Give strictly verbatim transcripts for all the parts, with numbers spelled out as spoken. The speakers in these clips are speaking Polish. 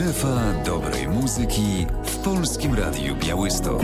Strefa dobrej muzyki w Polskim Radiu Białystok.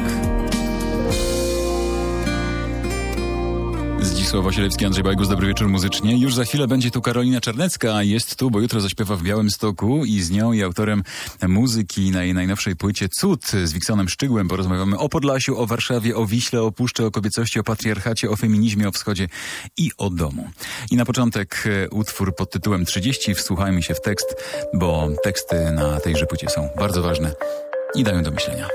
Zdzisław Wasilewski, Andrzej Bajgus, dobry wieczór muzycznie. Już za chwilę będzie tu Karolina Czarnecka, jest tu, bo jutro zaśpiewa w Białymstoku i z nią i autorem muzyki na jej najnowszej płycie Cud z Wiksonem Szczygłem porozmawiamy o Podlasiu, o Warszawie, o Wiśle, o Puszczy, o kobiecości, o patriarchacie, o feminizmie, o wschodzie i o domu. I na początek utwór pod tytułem trzydzieści. Wsłuchajmy się w tekst, bo teksty na tejże płycie są bardzo ważne i dają do myślenia.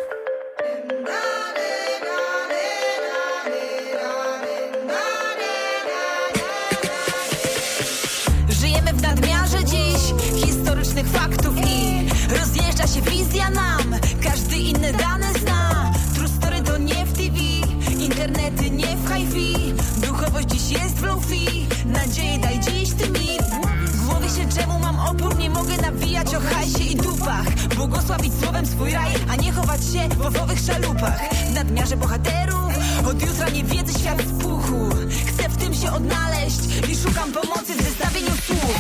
Żyjemy w nadmiarze dziś historycznych faktów i rozjeżdża się wizja nam. Każdy inne dane zna. True story to nie w T V, internety nie w hi-fi. Duchowość dziś jest w low-fi. Nadzieję daj dziś ty mi. W głowie się czemu mam opór, nie mogę nawijać o hajsie i dupach. Błogosławić słowem swój raj, a nie chować się w owowych szalupach. W nadmiarze bohaterów od jutra nie wiedzy świat z puchu. Chcę w tym się odnaleźć i szukam pomocy w zestawieniu słów.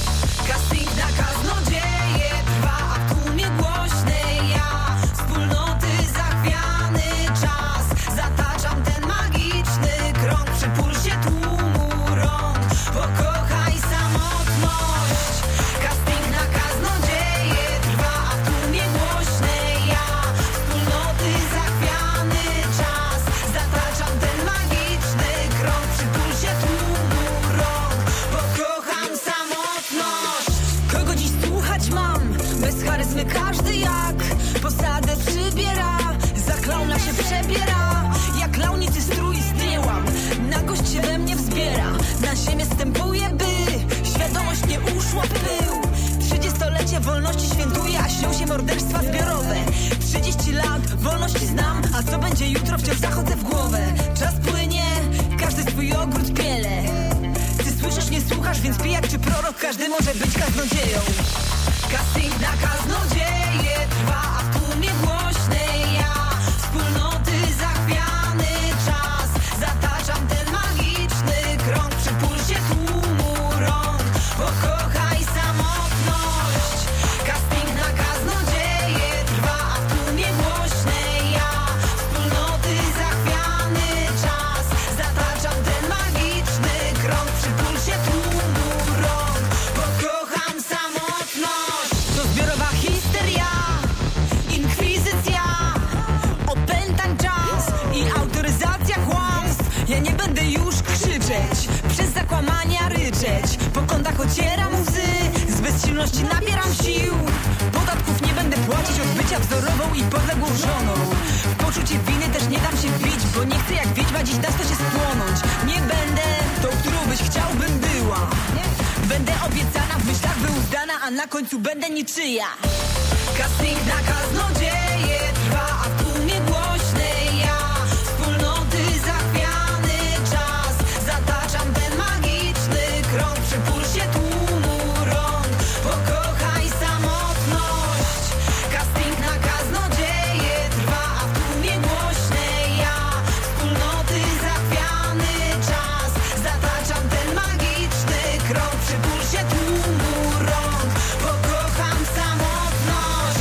Casting na kaznodzieje trwa, a w tłumie głośnej ja wspólnoty zachwiany czas. Zataczam ten magiczny krąg przy pulsie tłumu rąk. Pokochaj samotność. Casting na kaznodzieje trwa, a w tłumie głośnej ja wspólnoty zachwiany czas. Zataczam ten magiczny krąg przy pulsie tłumu rąk. Pokocham samotność. Kogo dziś słuchać mam? Bez charyzmy każdy jak posadę przybiera. Za klauna się przebiera. Jak klaunicy strój zdjęłam. Nagość się we mnie wzbiera. Na ziemię stępuję, by świadomość nie uszła w pył. Trzydziestolecie wolności świętuję, a śnią się morderstwa zbiorowe. Trzydzieści lat wolności znam, a co będzie jutro, wciąż zachodzę w głowę. Czas płynie, każdy swój ogród piele. Ty słyszysz, nie słuchasz, więc pijak czy prorok, każdy może być kaznodzieją. Casting na kaznodzieje trwa, a w tłumie głośnej ja wspólnoty zachwiany czas. Zataczam ten magiczny krąg przy pulsie tłumu rąk. Pokochaj samotność. Casting na kaznodzieje trwa, a w tłumie głośnej ja wspólnoty zachwiany czas. Zataczam ten magiczny krąg przy pulsie tłumu rąk. Pokocham samotność. To zbiorowa histeria, inkwizycja, opętań czas i autoryzacja kłamstw. Ja nie będę już krzyczeć, przez zakłamania ryczeć. Po kątach ocieram łzy, z bezsilności nabieram sił. Podatków nie będę płacić od bycia wzorową i podległą żoną. W poczucie winy też nie dam się wbić, bo nie chcę jak wiedźma dziś na sto się spłonąć. Nie będę tą, którą byś chciałbym była. Będę obiecana, w myślach by uzdana, a na końcu będę niczyja. Casting na kaznodzieje trwa, a w tłumie głośnej ja wspólnoty zachwiany czas. Zataczam ten magiczny krąg przy pulsie tłumu rąk. Pokochaj samotność. Casting na kaznodzieje trwa, a w tłumie głośnej ja wspólnoty zachwiany czas. Zataczam ten magiczny krąg przy pulsie tłumu rąk. Pokocham samotność.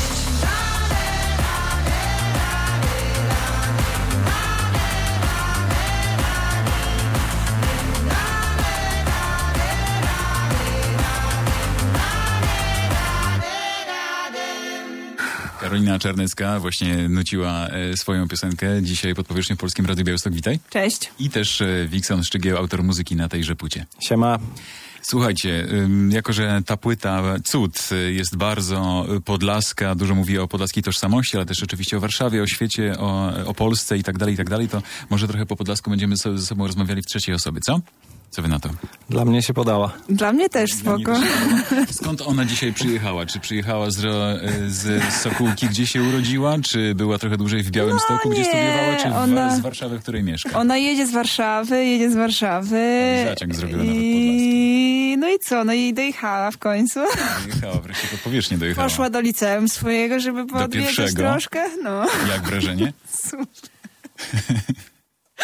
Karolina Czarnecka właśnie nuciła e, swoją piosenkę dzisiaj pod powierzchnią w Polskim Radiu Białystok. Witaj. Cześć. I też e, Wikson Szczygieł, autor muzyki na tejże płycie. Siema. Słuchajcie, ym, jako że ta płyta Cud y, jest bardzo podlaska, dużo mówi o podlaskiej tożsamości, ale też oczywiście o Warszawie, o świecie, o, o Polsce i tak dalej, i tak dalej, to może trochę po podlasku będziemy so, ze sobą rozmawiali w trzeciej osobie, co? Co wy na to? Dla mnie się podała. Dla mnie też spoko. Skąd ona dzisiaj przyjechała? Czy przyjechała z, ro, z Sokółki, gdzie się urodziła? Czy była trochę dłużej w Białymstoku, no gdzie studiowała? Czy ona... w, z Warszawy, w której mieszka? Ona jedzie z Warszawy, jedzie z Warszawy. No, zaciąg zrobiła I... nawet podlaski. No i co? No i dojechała w końcu. Dojechała, wreszcie pod powierzchnię dojechała. Poszła do liceum swojego, żeby podbiegać troszkę. No. Jak wrażenie? Super.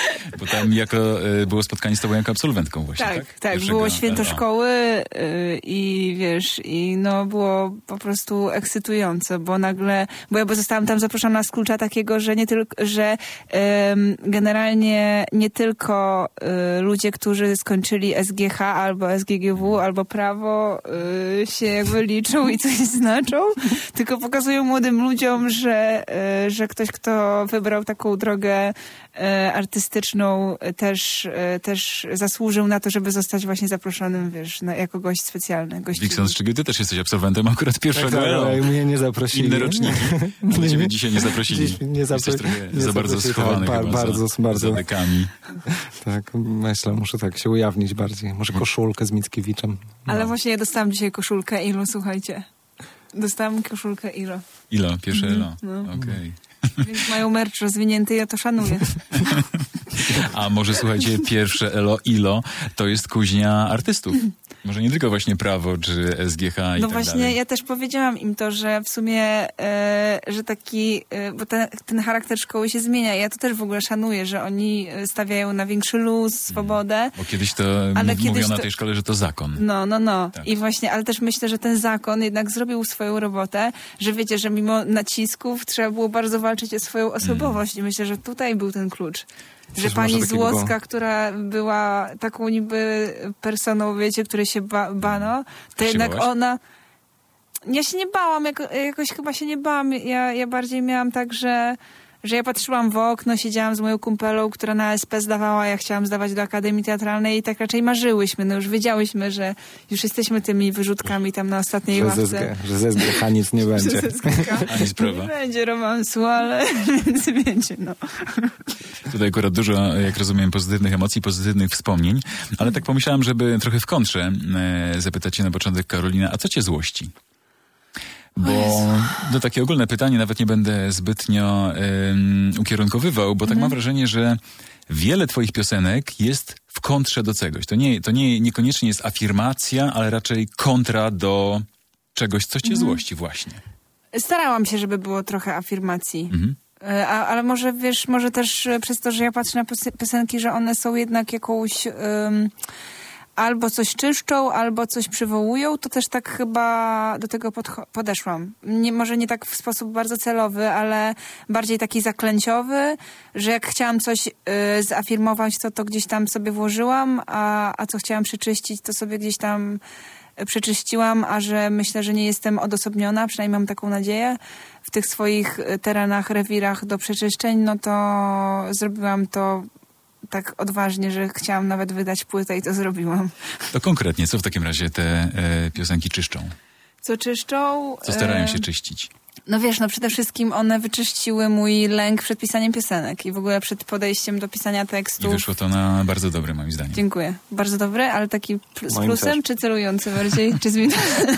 Bo tam jako, y, było spotkanie z tobą jako absolwentką właśnie, tak? Tak, tak. Pierwszego Było święto L O. szkoły y, i wiesz, i no było po prostu ekscytujące, bo nagle, bo ja bo zostałam tam zaproszona z klucza takiego, że nie tylko, że ym, generalnie nie tylko y, ludzie, którzy skończyli S G H albo S G G W albo prawo y, się jakby liczą i coś znaczą, tylko pokazują młodym ludziom, że, y, że ktoś, kto wybrał taką drogę y, artystyczną, y, też, y, też zasłużył na to, żeby zostać właśnie zaproszonym, wiesz, na, jako gość specjalny. Gościu. Wikson Szczygiel, ty też jesteś absolwentem akurat pierwszego Tak, L O. ale mnie nie zaprosili. Inne roczniki. Ale ciebie dzisiaj nie zaprosili. Dziś nie zapro- Jesteś trochę nie za bardzo zaprosili, schowany tak, chyba bardzo, za, bardzo. za dekami. Tak, myślę, muszę tak się ujawnić bardziej. Może koszulkę z Mickiewiczem. Ale No. właśnie ja dostałam dzisiaj koszulkę Ilo, słuchajcie. Dostałam koszulkę Ilo. Ilo? Pierwsze L O? no. Okej. Więc mają merch rozwinięty, ja to szanuję. A może słuchajcie, pierwsze L O Ilo to jest kuźnia artystów. Może nie tylko właśnie prawo, czy S G H i No tak właśnie, dalej. ja też powiedziałam im to, że w sumie, e, że taki, e, bo ten, ten charakter szkoły się zmienia. Ja to też w ogóle szanuję, że oni stawiają na większy luz, swobodę. Bo kiedyś to Ale mów, kiedyś mówiono na to- tej szkole, że to zakon. No, no, no. Tak. I właśnie, ale też myślę, że ten zakon jednak zrobił swoją robotę, że wiecie, że mimo nacisków trzeba było bardzo walczyć o swoją osobowość i myślę, że tutaj był ten klucz. Że Coś pani może takiego Złocka, było. która była taką niby personą, wiecie, której się ba- bano, to się jednak bałaś? ona... Ja się nie bałam, jako, jakoś chyba się nie bałam. Ja, ja bardziej miałam tak, że, że ja patrzyłam w okno, siedziałam z moją kumpelą, która na S P zdawała, ja chciałam zdawać do Akademii Teatralnej i tak raczej marzyłyśmy. No już wiedziałyśmy, że już jesteśmy tymi wyrzutkami tam na ostatniej Że ławce. ze, SG, że ze S G H nic nie będzie. Że ze S G H Ani sprawa. nie będzie romansu, ale więc wiecie, no. Tutaj akurat dużo, jak rozumiem, pozytywnych emocji, pozytywnych wspomnień, ale tak pomyślałam, żeby trochę w kontrze e, zapytać cię na początek, Karolina, a co cię złości? Bo to takie ogólne pytanie, nawet nie będę zbytnio um, ukierunkowywał, bo tak mam wrażenie, że wiele twoich piosenek jest w kontrze do czegoś. To, nie, to nie, niekoniecznie jest afirmacja, ale raczej kontra do czegoś, co cię złości właśnie. Starałam się, żeby było trochę afirmacji. Mhm. E, A, ale może, wiesz, może też e, przez to, że ja patrzę na piosen- piosenki, że one są jednak jakąś... Um, albo coś czyszczą, albo coś przywołują, to też tak chyba do tego podcho- podeszłam. Nie, może nie tak w sposób bardzo celowy, ale bardziej taki zaklęciowy, że jak chciałam coś y, zafirmować, to to gdzieś tam sobie włożyłam, a, a co chciałam przeczyścić, to sobie gdzieś tam y, przeczyściłam, a że myślę, że nie jestem odosobniona, przynajmniej mam taką nadzieję, w tych swoich y, terenach, rewirach do przeczyszczeń, no to zrobiłam to tak odważnie, że chciałam nawet wydać płytę i to zrobiłam. To konkretnie, co w takim razie te e, piosenki czyszczą? Co czyszczą? Co starają E, się czyścić? No wiesz, no przede wszystkim one wyczyściły mój lęk przed pisaniem piosenek i w ogóle przed podejściem do pisania I tekstów. wyszło to na bardzo dobre, moim zdaniem. Dziękuję. Bardzo dobry, ale taki pl- z Moim plusem, też. czy celujący bardziej? Czy z minusem?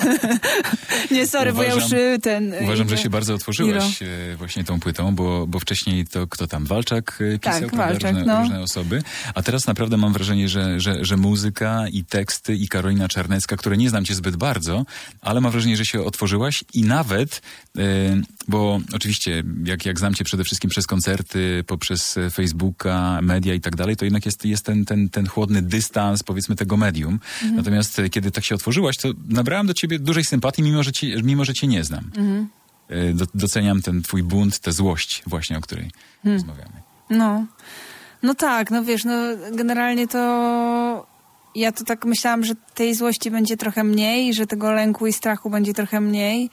Nie, sorry, bo ja już Uważam- y, ten... Uważam, idę. że się bardzo otworzyłaś e, właśnie tą płytą, bo, bo wcześniej to kto tam? Walczak e, pisał, Tak, prawda? Walczak, różne, no. różne osoby. A teraz naprawdę mam wrażenie, że, że, że muzyka i teksty i Karolina Czarnecka, które nie znam cię zbyt bardzo, ale mam wrażenie, że się otworzyłaś i nawet, e, bo oczywiście jak, jak znam cię przede wszystkim przez koncerty, poprzez e, Facebooka, media i tak dalej, to jednak jest, jest ten, ten, ten chłodny dystans, powiedzmy, tego medium. Mhm. Natomiast e, kiedy tak się otworzyłaś, to nabrałam do ciebie dużej sympatii, mimo że, ci, mimo, że cię nie znam. Mhm. E, Do, doceniam ten twój bunt, tę złość właśnie, o której Hmm. rozmawiamy. No. No tak, no wiesz, no generalnie to ja to tak myślałam, że tej złości będzie trochę mniej, że tego lęku i strachu będzie trochę mniej.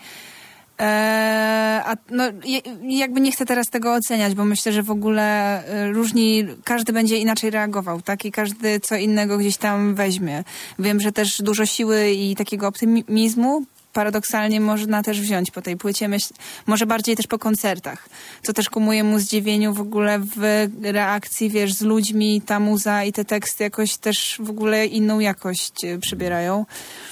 Eee, a no, je- jakby nie chcę teraz tego oceniać, bo myślę, że w ogóle e, różni, każdy będzie inaczej reagował, tak? I każdy co innego gdzieś tam weźmie. Wiem, że też dużo siły i takiego optymizmu paradoksalnie można też wziąć po tej płycie, myśl, może bardziej też po koncertach, co też ku mojemu zdziwieniu w ogóle w reakcji, wiesz, z ludźmi ta muza i te teksty jakoś też w ogóle inną jakość e, przybierają.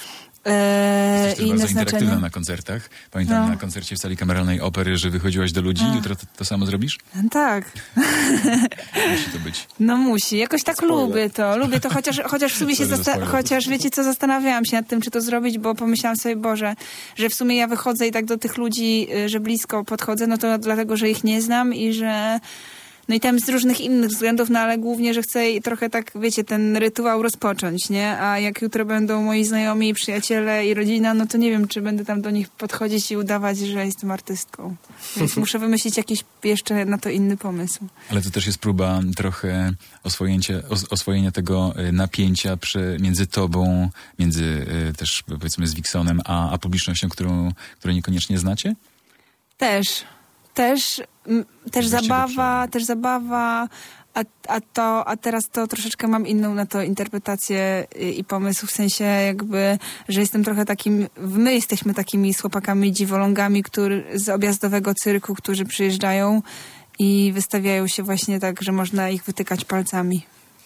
E, Jesteś też i bardzo inne interaktywna znaczenie. na koncertach. Pamiętam No. na koncercie w sali kameralnej Opery, że wychodziłaś do ludzi. Jutro to, to samo zrobisz? Tak. Musi to być. No musi. Jakoś tak Spoiler. lubię to. Lubię to, chociaż, chociaż w sumie się Sorry za zasta- spoiler. chociaż wiecie co, zastanawiałam się nad tym, czy to zrobić, bo pomyślałam sobie, Boże, że w sumie ja wychodzę i tak do tych ludzi, y, że blisko podchodzę, no to dlatego, że ich nie znam i że No i tam z różnych innych względów, no ale głównie, że chcę trochę tak, wiecie, ten rytuał rozpocząć, nie? A jak jutro będą moi znajomi i przyjaciele i rodzina, no to nie wiem, czy będę tam do nich podchodzić i udawać, że jestem artystką. Więc muszę wymyślić jakiś jeszcze na to inny pomysł. Ale to też jest próba trochę oswojenia, oswojenia tego napięcia przy, między tobą, między y, też powiedzmy z Wiksonem, a, a publicznością, którą, której niekoniecznie znacie? Też. Też, m, też zabawa, też zabawa, a, a, to, a teraz to troszeczkę mam inną na to interpretację i, i pomysł, w sensie jakby, że jestem trochę takim, my jesteśmy takimi z chłopakami dziwolągami, który, z objazdowego cyrku, którzy przyjeżdżają i wystawiają się właśnie tak, że można ich wytykać palcami.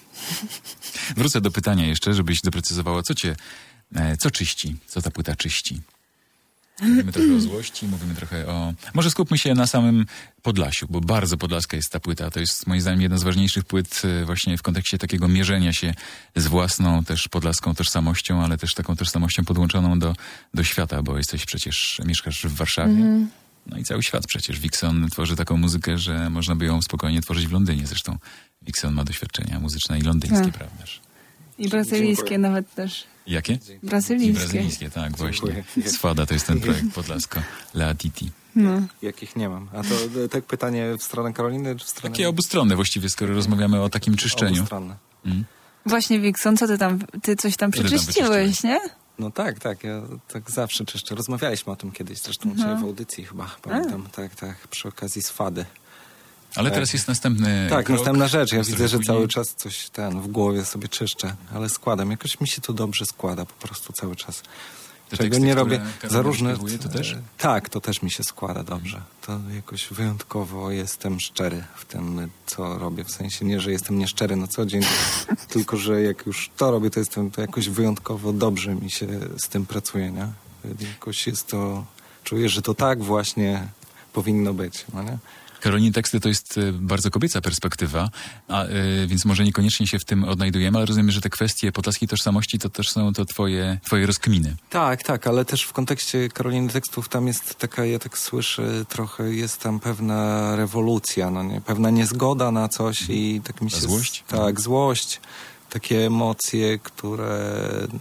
Wrócę do pytania jeszcze, żebyś doprecyzowała, co cię, co czyści, co ta płyta czyści? Mówimy trochę o złości, mówimy trochę o... Może skupmy się na samym Podlasiu, bo bardzo podlaska jest ta płyta. To jest moim zdaniem jedna z ważniejszych płyt właśnie w kontekście takiego mierzenia się z własną też podlaską tożsamością, ale też taką tożsamością podłączoną do, do świata, bo jesteś przecież, mieszkasz w Warszawie. Mm. No i cały świat przecież. Wikson tworzy taką muzykę, że można by ją spokojnie tworzyć w Londynie. Zresztą Wikson ma doświadczenia muzyczne i londyńskie, tak. Prawdaż? I brazylijskie Dziękuję. Nawet też. Jakie? Brazylijskie. I brazylijskie, tak, właśnie. Sfada to jest ten projekt Podlasko. La Titi. No. Jakich nie mam. A to tak pytanie w stronę Karoliny, czy w stronę... Takie obustronne właściwie, skoro rozmawiamy o takim czyszczeniu. Obustronne. Mm. Właśnie, Wikson, co ty tam, ty coś tam przeczyściłeś, nie? No tak, tak, ja tak zawsze czyszczę. Rozmawialiśmy o tym kiedyś, zresztą no. w audycji chyba, pamiętam, A. tak, tak, przy okazji Sfady. Ale teraz jest następny Tak, krok, następna rzecz. Ja widzę, że później... cały czas coś ten w głowie sobie czyszczę, ale składam. Jakoś mi się to dobrze składa po prostu cały czas. Te Czego teksty, nie robię za różne... To też? Tak, to też mi się składa dobrze. To jakoś wyjątkowo jestem szczery w tym, co robię. W sensie nie, że jestem nieszczery na co dzień, tylko że jak już to robię, to jestem, to jakoś wyjątkowo dobrze mi się z tym pracuje, nie? Jakoś jest to... Czuję, że to tak właśnie powinno być, no nie? Karoliny teksty to jest bardzo kobieca perspektywa, a, y, więc może niekoniecznie się w tym odnajdujemy, ale rozumiem, że te kwestie podlaskiej tożsamości to też są to twoje, twoje rozkminy. Tak, tak, ale też w kontekście Karoliny tekstów tam jest taka, ja tak słyszę, trochę jest tam pewna rewolucja, no nie? Pewna niezgoda na coś i tak mi się... Złość? Tak, złość. Takie emocje, które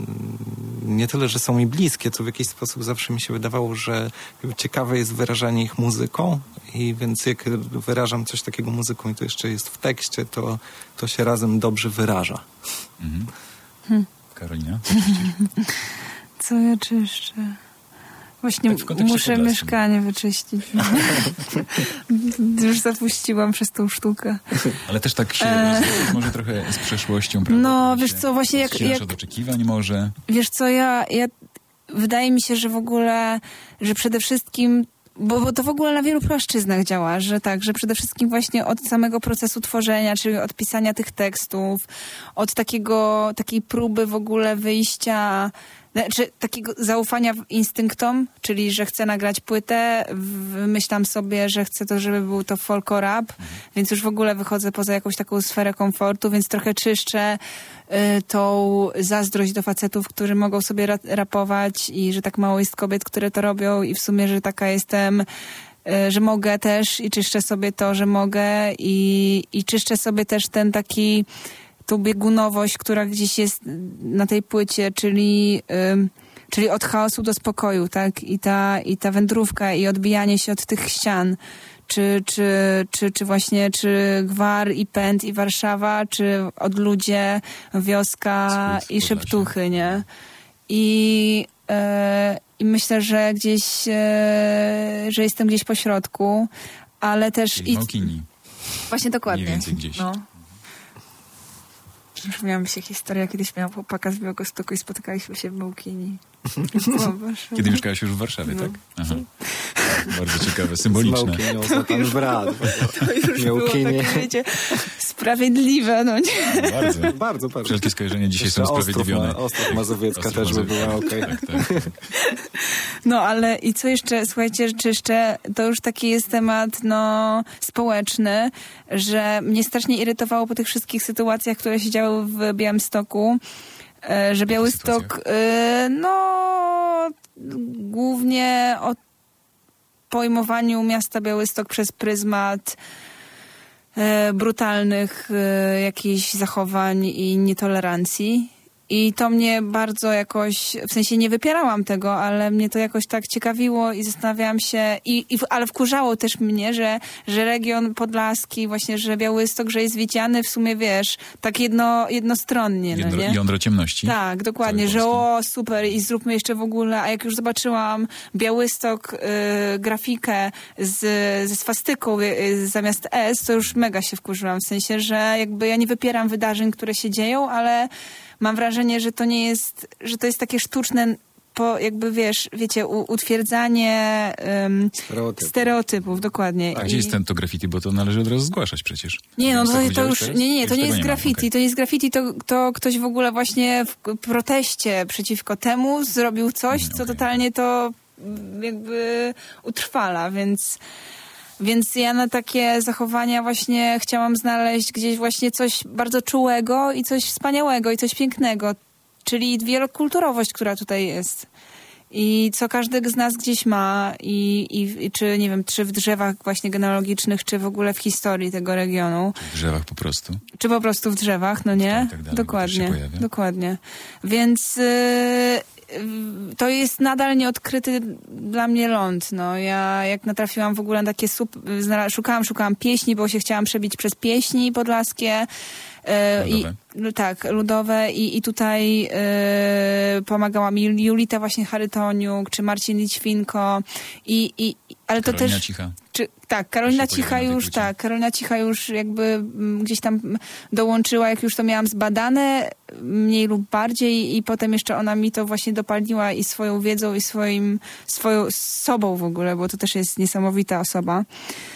nie tyle, że są mi bliskie, co w jakiś sposób zawsze mi się wydawało, że ciekawe jest wyrażanie ich muzyką i więc jak wyrażam coś takiego muzyką i to jeszcze jest w tekście, to, to się razem dobrze wyraża. Mhm. Hmm. Karolina? Co ja czyszczę? Właśnie tak muszę mieszkanie wyczyścić. Już zapuściłam przez tą sztukę. Ale też tak się e... może trochę z przeszłością, prawda? No, wiesz co, właśnie jak... jak... od oczekiwań może. Wiesz co, ja, ja... Wydaje mi się, że w ogóle, że przede wszystkim... Bo, bo to w ogóle na wielu płaszczyznach działa, że tak, że przede wszystkim właśnie od samego procesu tworzenia, czyli od pisania tych tekstów, od takiego, takiej próby w ogóle wyjścia... Znaczy, takiego zaufania instynktom, czyli że chcę nagrać płytę, wymyślam sobie, że chcę to, żeby był to folk rap, mhm. więc już w ogóle wychodzę poza jakąś taką sferę komfortu, więc trochę czyszczę y, tą zazdrość do facetów, którzy mogą sobie ra- rapować i że tak mało jest kobiet, które to robią i w sumie, że taka jestem, y, że mogę też i czyszczę sobie to, że mogę i, i czyszczę sobie też ten taki tą biegunowość, która gdzieś jest na tej płycie, czyli, ym, czyli od chaosu do spokoju, tak? I ta, i ta wędrówka i odbijanie się od tych ścian. Czy, czy, czy, czy właśnie, czy Gwar i Pęd i Warszawa, czy Odludzie, Wioska i Szeptuchy, nie? I, e, i myślę, że gdzieś, e, że jestem gdzieś po środku, ale też... I w Małkini. Właśnie dokładnie. Mniej więcej gdzieś. No. Przypomniała mi się historia, kiedyś miałam chłopaka z Białegostoku i spotykaliśmy się w Małkini. Kiedy mieszkałaś już w Warszawie, no. Tak? Aha. Bardzo ciekawe, symboliczne. Z Małkinią za pan brat. To już Małkinie. Było takie, wiecie, sprawiedliwe, no nie? No bardzo. bardzo, bardzo. Wszelkie skojarzenia dzisiaj Jeszcze są usprawiedliwione. Ostrów Mazowiecka Ostrów też by była okej. Okay. Tak, tak, tak. No ale i co jeszcze, słuchajcie, czy jeszcze, to już taki jest temat, no, społeczny, że mnie strasznie irytowało po tych wszystkich sytuacjach, które się działy w Białymstoku, że Białystok, no, głównie o pojmowaniu miasta Białystok przez pryzmat e, brutalnych e, jakichś zachowań i nietolerancji. I to mnie bardzo jakoś, w sensie nie wypierałam tego, ale mnie to jakoś tak ciekawiło i zastanawiałam się, i, i, ale wkurzało też mnie, że, że region podlaski, właśnie, że Białystok, że jest widziany w sumie, wiesz, tak jedno, jednostronnie. Jądro, no nie? jądro ciemności. Tak, dokładnie, że o, super i zróbmy jeszcze w ogóle, a jak już zobaczyłam Białystok, y, grafikę z, ze swastyką y, zamiast S, to już mega się wkurzyłam, w sensie, że jakby ja nie wypieram wydarzeń, które się dzieją, ale mam wrażenie, że to nie jest, że to jest takie sztuczne, po, jakby wiesz, wiecie, u, utwierdzanie um, Stereotypów. stereotypów, dokładnie. A I... gdzie jest ten to graffiti? Bo to należy od razu zgłaszać przecież. Nie, no to, tak to już, teraz? nie, nie, to Już nie tego jest ma, graffiti, okej. to nie jest graffiti, to, to ktoś w ogóle właśnie w proteście przeciwko temu zrobił coś, Mm, co okej. totalnie to jakby utrwala, więc... Więc ja na takie zachowania właśnie chciałam znaleźć gdzieś właśnie coś bardzo czułego i coś wspaniałego i coś pięknego, czyli wielokulturowość, która tutaj jest. I co każdy z nas gdzieś ma i, i, i czy, nie wiem, czy w drzewach właśnie genealogicznych, czy w ogóle w historii tego regionu. W drzewach po prostu. Czy po prostu w drzewach, no nie? Tak, tak dalej, bo też dokładnie, się pojawia. dokładnie. Więc y, to jest nadal nieodkryty dla mnie ląd. No. Ja jak natrafiłam w ogóle na takie sup... Szukałam, szukałam pieśni, bo się chciałam przebić przez pieśni podlaskie. y, Ludowe. I, no tak, ludowe i, i tutaj y, pomagała mi Julita właśnie Charytoniuk, czy Marcin Lićwinko i, i ale to Karolina też... Cicha. Czy, tak, Karolina Też się Cicha pojawia na tej już, płycie. tak, Karolina Cicha już jakby mm, gdzieś tam dołączyła, jak już to miałam zbadane, mniej lub bardziej i potem jeszcze ona mi to właśnie dopaliła i swoją wiedzą i swoim, swoją sobą w ogóle, bo to też jest niesamowita osoba.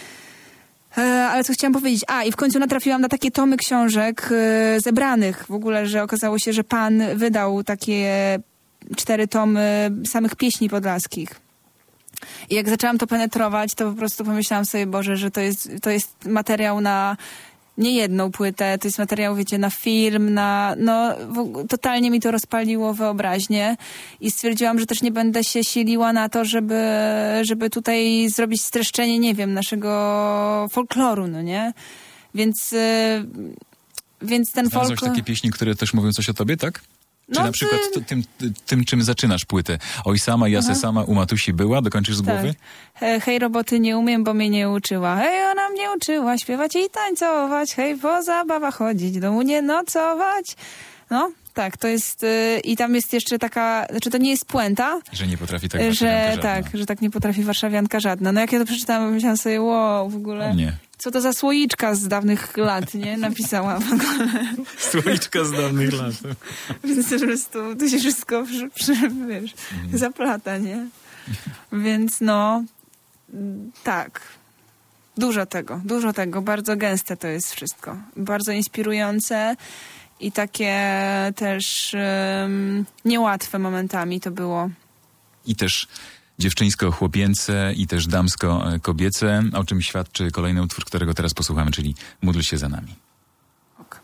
E, ale co chciałam powiedzieć? A, i w końcu natrafiłam na takie tomy książek e, zebranych w ogóle, że okazało się, że pan wydał takie cztery tomy samych pieśni podlaskich. I jak zaczęłam to penetrować, to po prostu pomyślałam sobie, Boże, że to jest, to jest materiał na nie jedną płytę, to jest materiał, wiecie, na film, na, no, w, totalnie mi to rozpaliło wyobraźnię i stwierdziłam, że też nie będę się siliła na to, żeby, żeby tutaj zrobić streszczenie, nie wiem, naszego folkloru, no nie? Więc, yy, więc ten Znalazłaś folklor... takie pieśni, które też mówią coś o tobie, tak? Czy No, na przykład ty- t- tym, ty- tym, czym zaczynasz płytę? Oj sama, ja se sama, u Matusi była, dokończysz z głowy? He, hej, roboty nie umiem, bo mnie nie uczyła. Hej, ona mnie uczyła śpiewać i tańcować. Hej, po zabawach chodzić, domu nie nocować. No, tak, to jest... Yy, I tam jest jeszcze taka... Znaczy, to nie jest puenta, Że nie potrafi tak że warszawianka żadna. tak, że tak nie potrafi warszawianka żadna. No jak ja to przeczytałam, myślałam sobie, wow, w ogóle... O nie. Co to za słoiczka z dawnych lat, nie? Napisała w ogóle. Słoiczka z dawnych lat. Więc po prostu to się wszystko przy, przy, wiesz, Mhm. zaplata, nie? Więc no, mm, tak. Dużo tego, dużo tego. Bardzo gęste to jest wszystko. Bardzo inspirujące i takie też um, niełatwe momentami to było. I też dziewczyńsko-chłopięce i też damsko-kobiece, o czym świadczy kolejny utwór, którego teraz posłuchamy, czyli Módl się za nami. Ok.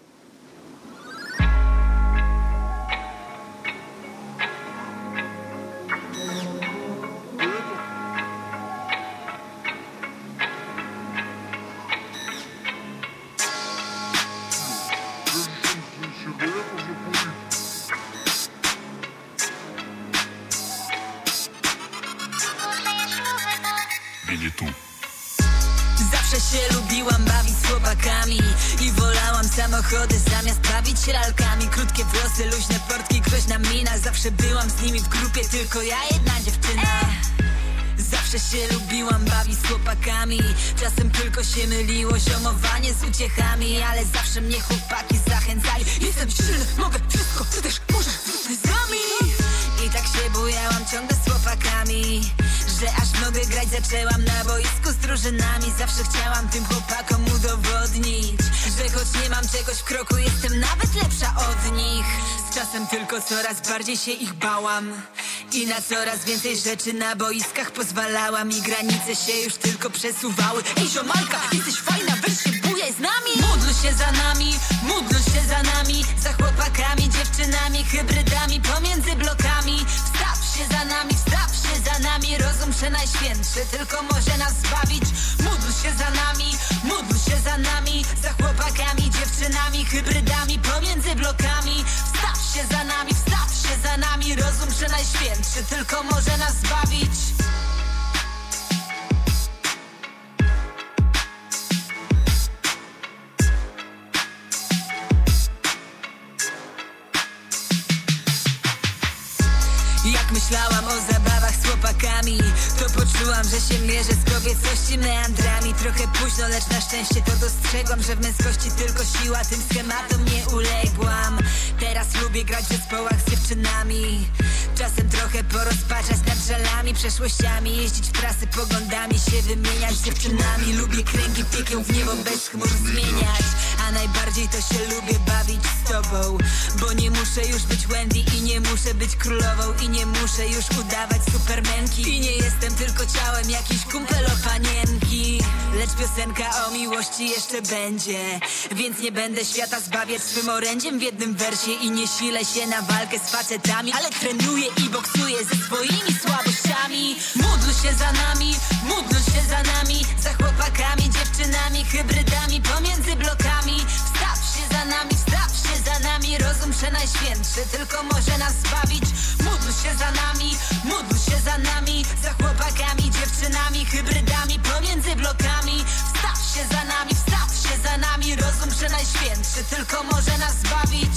Zawsze się lubiłam bawić z chłopakami i wolałam samochody zamiast bawić się lalkami. Krótkie włosy, luźne portki, groźna mina. Zawsze byłam z nimi w grupie, tylko ja jedna dziewczyna. Zawsze się lubiłam bawić z chłopakami. Czasem tylko się myliło ziomowanie z uciechami, ale zawsze mnie chłopaki zachęcali. Jestem silny, mogę wszystko, ty też możesz z nami. I tak się bujałam ciągle z chłopakami, że aż w nogę grać zaczęłam na boisku z drużynami. Zawsze chciałam tym chłopakom udowodnić, że choć nie mam czegoś w kroku, jestem nawet lepsza od nich. Z czasem tylko coraz bardziej się ich bałam i na coraz więcej rzeczy na boiskach pozwalałam i granice się już tylko przesuwały. Ej ziomalka, jesteś fajna, weź się bujaj z nami. Módl się za nami, módl się za nami, za chłopakami, dziewczynami, hybrydami pomiędzy blokami. Wstaw się za nami, wstaw się za nami, rozum przenajświętszy tylko może nas zbawić. Módl się za nami, módl się za nami, za chłopakami, dziewczynami, hybrydami, pomiędzy blokami. Wstaw się za nami, wstaw się za nami, rozum przenajświętszy tylko może nas zbawić. Jak myślałam o zabawach z chłopakami, to poczułam, że się mierzę z kobiecości meandrami. Trochę późno, lecz na szczęście to dostrzegłam, że w męskości tylko siła, tym schematom nie uległam. Teraz lubię grać w zespołach z dziewczynami, czasem trochę porozpaczać nad żalami, przeszłościami, jeździć w trasy, poglądami się wymieniać z dziewczynami. Lubię kręgi piekieł w niebo bez chmur zmieniać, a najbardziej to się lubię bawić z tobą, bo nie muszę już być Wendy i nie muszę być królową i nie muszę już udawać supermenki i nie jestem tylko ciałem jakiś kumpel o panienki, lecz piosenka o miłości jeszcze będzie, więc nie będę świata zbawiać swym orędziem w jednym wersie i nie silę się na walkę z facetami, ale trenuję i boksuję ze swoimi słabościami. Módl się za nami, módl się za nami, za chłopakami, dziewczynami, hybrydami, pomiędzy blokami. Wstaw się za nami, wstaw się za nami, rozum przenajświętszy tylko może nas zbawić. Módl się za nami, módl się za nami, za chłopakami, dziewczynami, hybrydami, pomiędzy blokami. Wstaw się za nami, wstaw się za nami, rozum przenajświętszy tylko może nas zbawić.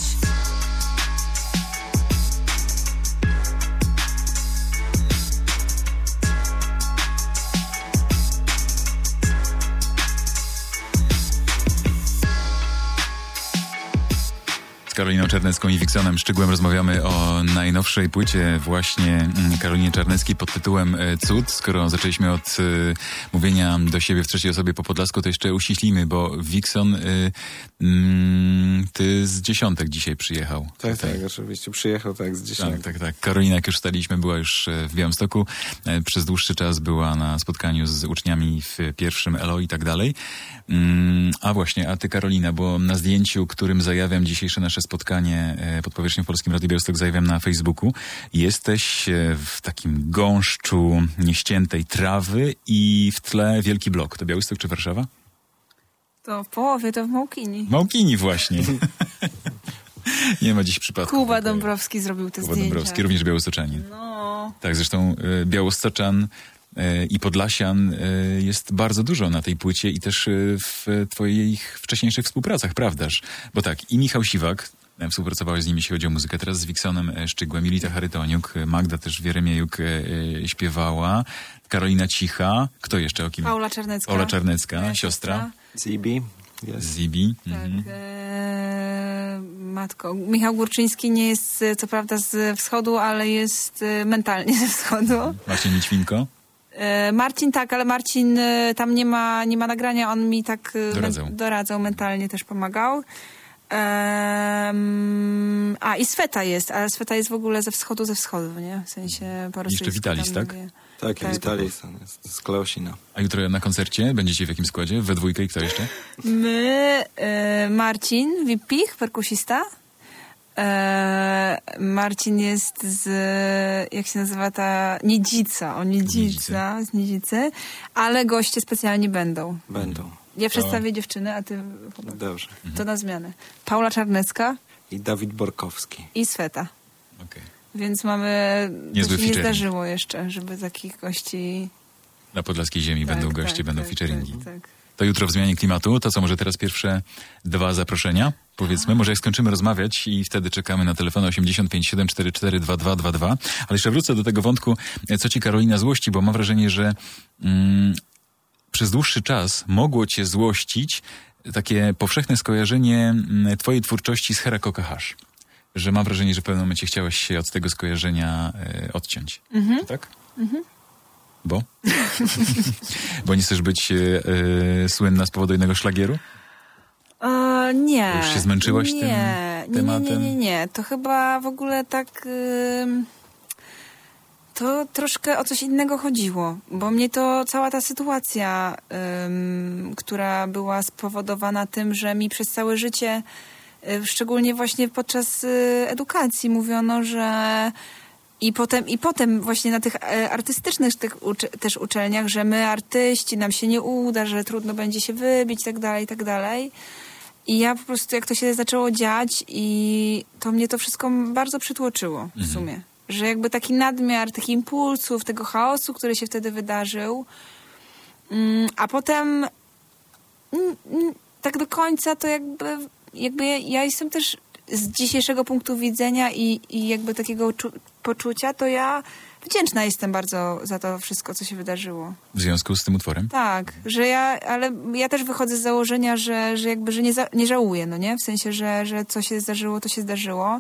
Z Karoliną Czarnecką i Wiksonem Szczygłem rozmawiamy o najnowszej płycie właśnie Karoliny Czarneckiej pod tytułem Cud. Skoro zaczęliśmy od y, mówienia do siebie w trzeciej osobie po podlasku, to jeszcze uściślimy, bo Wikson, y, y, ty z dziesiątek dzisiaj przyjechał. Tak, tak, tak, oczywiście. Przyjechał tak z dziesiątek. Tak, tak, tak. Karolina, jak już staliśmy, była już w Białymstoku. Przez dłuższy czas była na spotkaniu z uczniami w pierwszym Elo i tak dalej. A właśnie, a ty Karolina, bo na zdjęciu, którym zajawiam dzisiejsze nasze spotkanie pod powierzchnią Polskim Radiu Białystok, zajawiam na Facebooku, jesteś w takim gąszczu nieściętej trawy i w tle wielki blok. To Białystok czy Warszawa? To w połowie, to w Małkini. Małkini właśnie. Nie ma dziś przypadku. Kuba Dąbrowski zrobił te Kuba zdjęcia. Dąbrowski, również białostoczanin. No. Tak, zresztą y, Białostoczan y, i Podlasian y, jest bardzo dużo na tej płycie i też y, w twoich wcześniejszych współpracach, prawdaż? Bo tak, i Michał Siwak, y, współpracowałeś z nim, jeśli chodzi o muzykę, teraz z Wiksonem y, Szczygłem, Milita Charytoniuk, y, Magda też Wieremiejuk y, y, śpiewała, Karolina Cicha, kto jeszcze o kim? Paula Czarnecka. Paula Czarnecka, Moja siostra. Zibi. Yes. Zibi. Tak. Mhm. E, matko. Michał Górczyński nie jest e, co prawda z wschodu, ale jest e, mentalnie ze wschodu. Marcin Litwinko. E, Marcin tak, ale Marcin e, tam nie ma, nie ma nagrania, on mi tak e, Doradzał. Men, doradzał, mentalnie też pomagał. E, a i Sweta jest, ale Sweta jest w ogóle ze wschodu, ze wschodu, nie? W sensie po rosyjsku. Jeszcze Witalis, tam tak? mówię. Tak, Tak. Witalis, on jest z Kleosina. A jutro na koncercie będziecie w jakim składzie? We dwójkę i kto jeszcze? My, e, Marcin Wipich, perkusista. E, Marcin jest z, jak się nazywa ta, Niedzica, o Niedzica, z Niedzicy, ale goście specjalnie będą. Będą. Ja przedstawię dziewczyny, a ty Dobrze. to na zmianę. Paula Czarnecka I Dawid Borkowski. i Sweta. Okej. Więc mamy, Niezły to się nie featuring. zdarzyło jeszcze, żeby takich gości... Na Podlaskiej Ziemi Tak, będą tak, goście, będą tak, featuringi. tak, tak. To jutro w Zmianie Klimatu. To co, może teraz pierwsze dwa zaproszenia? Powiedzmy, może jak skończymy rozmawiać i wtedy czekamy na telefon osiemdziesiąt pięć siedem cztery cztery dwa dwa dwa dwa. Ale jeszcze wrócę do tego wątku, co ci Karolina złości, bo mam wrażenie, że mm, przez dłuższy czas mogło cię złościć takie powszechne skojarzenie mm, twojej twórczości z Hera Kokahasz. Że mam wrażenie, że w pewnym momencie chciałaś się od tego skojarzenia e, odciąć. Mhm. Tak? Mhm. Bo? Bo nie chcesz być e, e, słynna z powodu jednego szlagieru? E, nie. Bo już się zmęczyłaś nie, tym nie, tematem? Nie, nie, nie, nie. To chyba w ogóle tak... ym, to troszkę o coś innego chodziło, bo mnie to cała ta sytuacja, ym, która była spowodowana tym, że mi przez całe życie, y, szczególnie właśnie podczas y, edukacji mówiono, że I potem, I potem właśnie na tych e, artystycznych tych uczy, też uczelniach, że my artyści, nam się nie uda, że trudno będzie się wybić i tak dalej, i tak dalej. I ja po prostu, jak to się zaczęło dziać i to mnie to wszystko bardzo przytłoczyło w sumie. Mhm. Że jakby taki nadmiar takich impulsów, tego chaosu, który się wtedy wydarzył, mm, a potem mm, mm, tak do końca to jakby, jakby ja, ja jestem też z dzisiejszego punktu widzenia i, i jakby takiego czu- poczucia, to ja wdzięczna jestem bardzo za to wszystko, co się wydarzyło. W związku z tym utworem? Tak, że ja, ale ja też wychodzę z założenia, że, że jakby, że nie, za, nie żałuję, no nie? W sensie, że, że co się zdarzyło, to się zdarzyło.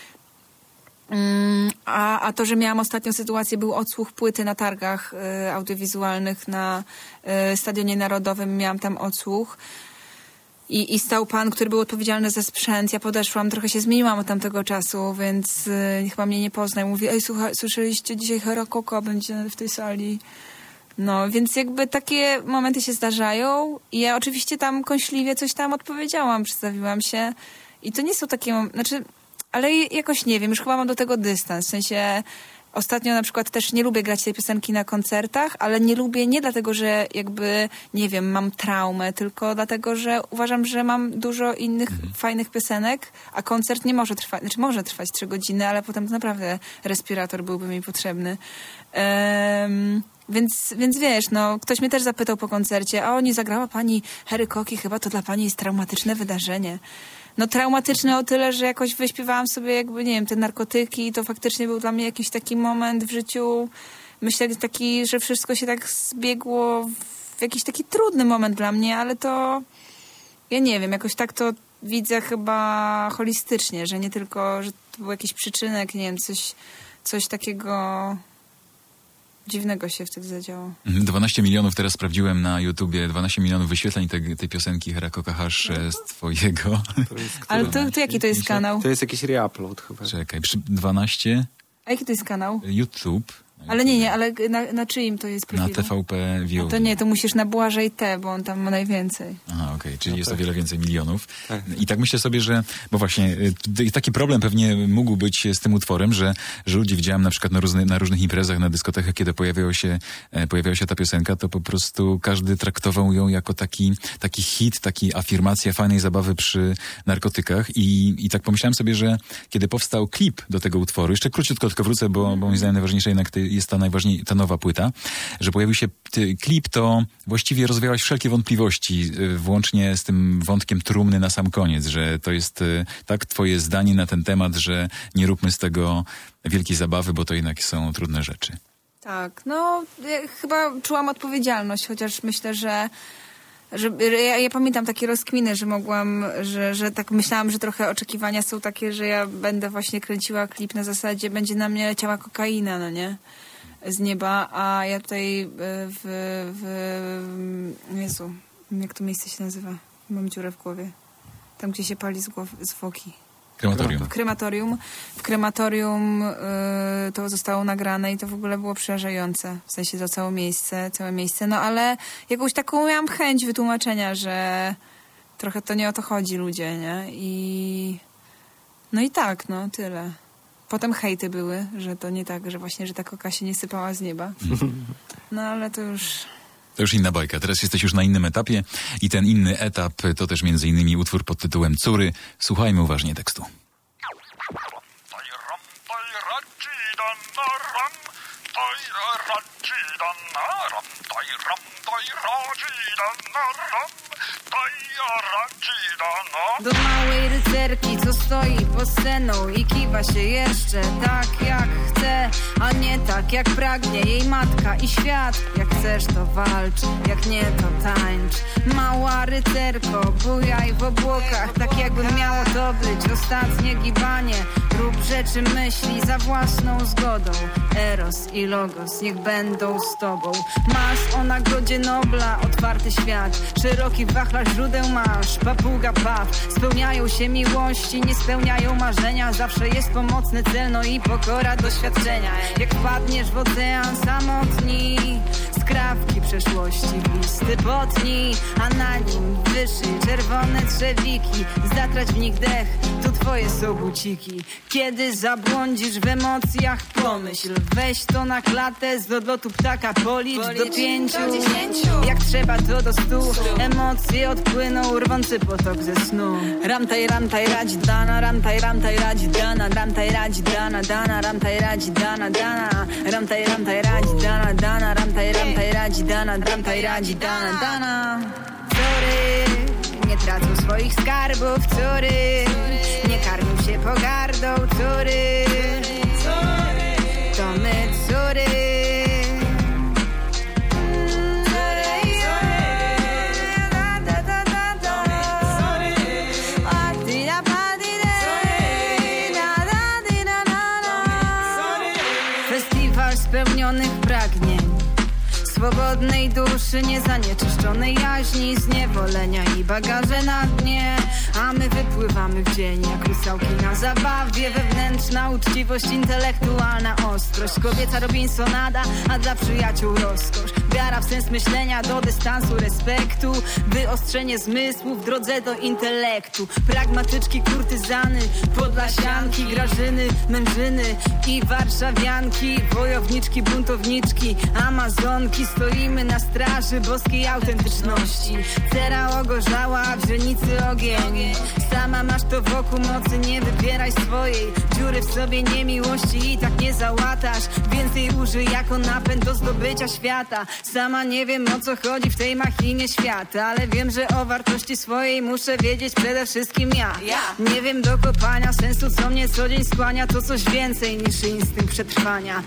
Mm, a, a to, że miałam ostatnią sytuację, był odsłuch płyty na targach y, audiowizualnych na y, Stadionie Narodowym, miałam tam odsłuch. I, I stał pan, który był odpowiedzialny za sprzęt. Ja podeszłam, trochę się zmieniłam od tamtego czasu, więc y, chyba mnie nie poznał. Mówi, ej, słuchaj, słyszeliście, dzisiaj Hera Coca będzie w tej sali. No, więc jakby takie momenty się zdarzają i ja oczywiście tam kąśliwie coś tam odpowiedziałam, przedstawiłam się. I to nie są takie momenty, znaczy, ale jakoś nie wiem, już chyba mam do tego dystans. W sensie ostatnio na przykład też nie lubię grać tej piosenki na koncertach, ale nie lubię nie dlatego, że jakby, nie wiem, mam traumę, tylko dlatego, że uważam, że mam dużo innych mhm. fajnych piosenek, a koncert nie może trwać, znaczy może trwać trzy godziny, ale potem to naprawdę respirator byłby mi potrzebny. Um, Więc, więc wiesz, no, ktoś mnie też zapytał po koncercie, a o, nie zagrała pani Hery Coki, chyba to dla pani jest traumatyczne wydarzenie. No traumatyczne o tyle, że jakoś wyśpiewałam sobie jakby, nie wiem, te narkotyki i to faktycznie był dla mnie jakiś taki moment w życiu, myślę taki, że wszystko się tak zbiegło w jakiś taki trudny moment dla mnie, ale to, ja nie wiem, jakoś tak to widzę chyba holistycznie, że nie tylko, że to był jakiś przyczynek, nie wiem, coś, coś takiego dziwnego się wtedy zadziało. dwanaście milionów, teraz sprawdziłem na YouTubie, dwanaście milionów wyświetleń tej, tej piosenki Hera Coca Hash z twojego. To jest, ale to, to jaki to jest kanał? To jest jakiś reupload chyba. Czekaj, dwanaście? A jaki to jest kanał? YouTube. Ale nie, nie, ale na, na czyim to jest profilu? Na T V P V O D. To nie, to musisz na Błażej T, bo on tam ma najwięcej. Aha, okej, okay. czyli no jest tak. o wiele więcej milionów. Tak. I tak myślę sobie, że, bo właśnie taki problem pewnie mógł być z tym utworem, że, że ludzi widziałem na przykład na, różny, na różnych imprezach, na dyskotekach, kiedy pojawiała się, pojawiała się ta piosenka, to po prostu każdy traktował ją jako taki, taki hit, taki afirmacja fajnej zabawy przy narkotykach. I, i tak pomyślałem sobie, że kiedy powstał klip do tego utworu, jeszcze króciutko tylko wrócę, bo, bo moim zdaniem najważniejsze jednak jest ta najważniejsza ta nowa płyta, że pojawił się ty, klip, to właściwie rozwiałaś wszelkie wątpliwości, y, włącznie z tym wątkiem trumny na sam koniec, że to jest y, tak twoje zdanie na ten temat, że nie róbmy z tego wielkiej zabawy, bo to jednak są trudne rzeczy. Tak, no ja chyba czułam odpowiedzialność, chociaż myślę, że Że, ja, ja pamiętam takie rozkminy, że mogłam, że, że tak myślałam, że trochę oczekiwania są takie, że ja będę właśnie kręciła klip na zasadzie, będzie na mnie leciała kokaina, no nie? Z nieba, a ja tutaj w, w Jezu, jak to miejsce się nazywa? Mam dziurę w głowie. Tam, gdzie się pali zwłoki. Krematorium. W krematorium. W krematorium y, to zostało nagrane i to w ogóle było przerażające. W sensie to całe miejsce, całe miejsce. No ale jakąś taką miałam chęć wytłumaczenia, że trochę to nie o to chodzi ludzie, nie? I no i tak, no tyle. Potem hejty były, że to nie tak, że właśnie, że ta koka się nie sypała z nieba. No ale to już... To już inna bajka. Teraz jesteś już na innym etapie i ten inny etap to też między innymi utwór pod tytułem Córy. Słuchajmy uważnie tekstu. Do małej rycerki, co stoi pod sceną i kiwa się jeszcze tak jak chce, a nie tak jak pragnie jej matka i świat. Jak chcesz to walcz, jak nie to tańcz. Mała rycerko, bujaj w obłokach, tak jakby miało to być ostatnie gibanie. Rób rzeczy myśli za własną zgodą. Eros i Logos niech będą z tobą. Masz o nagrodzie Nobla otwarty świat, szeroki wachlarz źródeł masz, papuga paw. Spełniają się miłości, nie spełniają marzenia. Zawsze jest pomocny cel, no i pokora doświadczenia. Jak wpadniesz w ocean samotni, skrawki przeszłości listy potni, a na nim wyszyj czerwone trzewiki, zatrać w nich dech. Tu swoje są buciki. Kiedy zabłądzisz w emocjach, pomyśl, weź to na klatę, z odlotu ptaka policz, policz do pięciu. Do dziesięciu. Jak trzeba to do stu, emocje odpłyną, rwący potok ze snu. Ramtaj, ramtaj, radzi dana, ramtaj, ramtaj, radzi dana, ramtaj, radzi dana, dana, ramtaj, radzi dana, dana, ramtaj, ramtaj, radzi dana, dana, ramtaj, ramtaj, radzi dana, ramtaj, radzi dana, dana. Wzory nie tracą swoich skarbów, córy nie karmią się pogardą, córy to my, córy. Festiwal spełnionych pragnień, swobodnej duszy, niezanieczyszczonej jaźni, zniewolenia i bagaże na dnie. A my wypływamy w dzień jak rusałki na zabawie. Wewnętrzna uczciwość, intelektualna ostrość, kobieca Robinsonada, a dla przyjaciół rozkosz. Wiara w sens myślenia, do dystansu respektu, wyostrzenie zmysłów w drodze do intelektu. Pragmatyczki, kurtyzany, podlasianki, Grażyny, Mężyny i warszawianki, wojowniczki, buntowniczki, amazonki. Stoimy na straży boskiej autentyczności. Cera ogorzała, w źrenicy ogień. Sama masz to wokół mocy, nie wybieraj swojej. Dziury w sobie niemiłości i tak nie załatasz. Więcej użyj jako napęd do zdobycia świata. Sama nie wiem, o co chodzi w tej machinie świata, ale wiem, że o wartości swojej muszę wiedzieć przede wszystkim ja. Nie wiem do kopania sensu, co mnie co dzień skłania. To coś więcej niż instynkt przetrwania.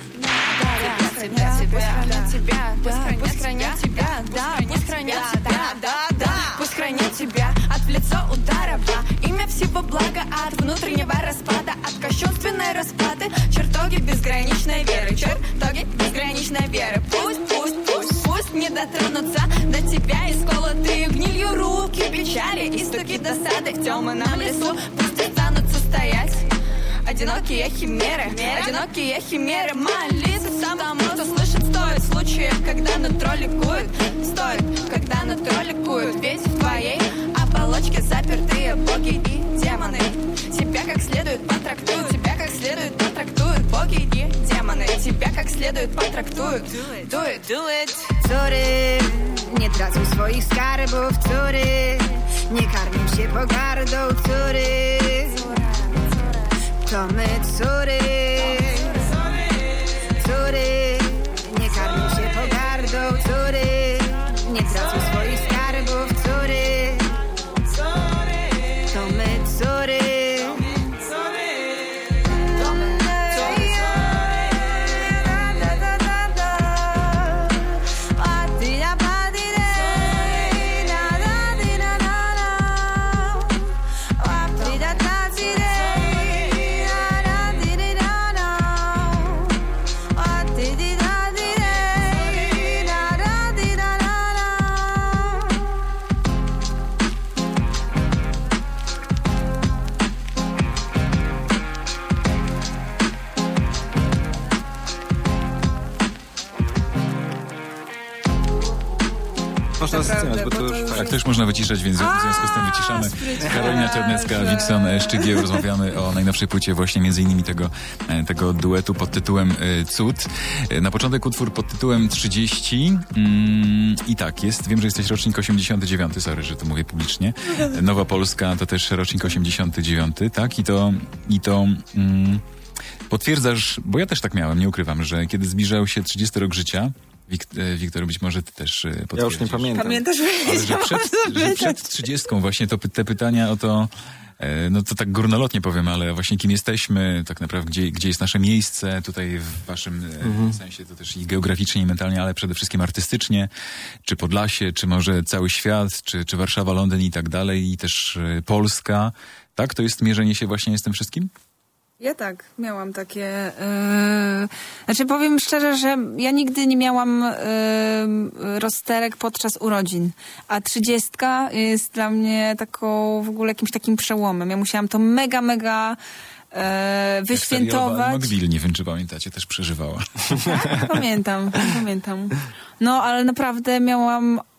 Тебя, тебя, тебя, да, пусть хранят тебя, да, пусть хранят тебя, да, да, пусть хранят тебя от в лицо удара, да, имя всего блага от внутреннего распада, от кощунственной расплаты, чертоги безграничной веры, чертоги безграничной веры. Пусть, пусть, пусть, пусть не дотронутся до тебя исколотые гнилью руки, печали и стуки досады в темном лесу, пусть останутся стоять одинокие химеры, одинокие химеры. Молиться самому, кто слышит, стоит в случаях, когда нутро ликует, стоит, когда нутро ликует. Ведь в твоей оболочке запертые боги и демоны. Тебя как следует потрактуют, тебя как следует потрактуют боги и демоны. Тебя как следует потрактуют. Do it, do it. Córy nie tracą swoich skarbów, córy nie karmią się pogardą, córy to my, córy, córy nie karmią się pogardą, córy nie tracą swoich skarbów, córy to my, córy. Można zacytować, bo to już... Tak, tak, to już można wyciszać, więc w związku z tym wyciszamy. Karolina Czarnecka, Wikson, Szczygieł. Rozmawiamy o najnowszej płycie właśnie między innymi tego, tego duetu pod tytułem Cud. Na początek utwór pod tytułem trzydzieści. Mm, I tak, jest. Wiem, że jesteś rocznik osiemdziesiąty dziewiąty, sorry, że to mówię publicznie. Nowa Polska to też rocznik osiemdziesiąty dziewiąty, tak? I to... I to mm, potwierdzasz, bo ja też tak miałem, nie ukrywam, że kiedy zbliżał się trzydziesty rok życia, Wiktor, być może ty też potwierdzisz. Ja już nie pamiętam. Pamiętasz, Ale że przed, że przed trzydziestką właśnie to te pytania o to, no to tak górnolotnie powiem, ale właśnie kim jesteśmy, tak naprawdę gdzie, gdzie jest nasze miejsce tutaj w waszym mhm. sensie, to też i geograficznie, i mentalnie, ale przede wszystkim artystycznie, czy Podlasie, czy może cały świat, czy, czy Warszawa, Londyn i tak dalej, i też Polska. Tak? To jest mierzenie się właśnie z tym wszystkim? Ja tak, miałam takie... Yy... Znaczy powiem szczerze, że ja nigdy nie miałam yy, rozterek podczas urodzin, a trzydziestka jest dla mnie taką w ogóle jakimś takim przełomem. Ja musiałam to mega, mega yy, wyświętować. Mogwil, nie wiem, czy pamiętacie, też przeżywała. Tak? Pamiętam, pamiętam. No, ale naprawdę miałam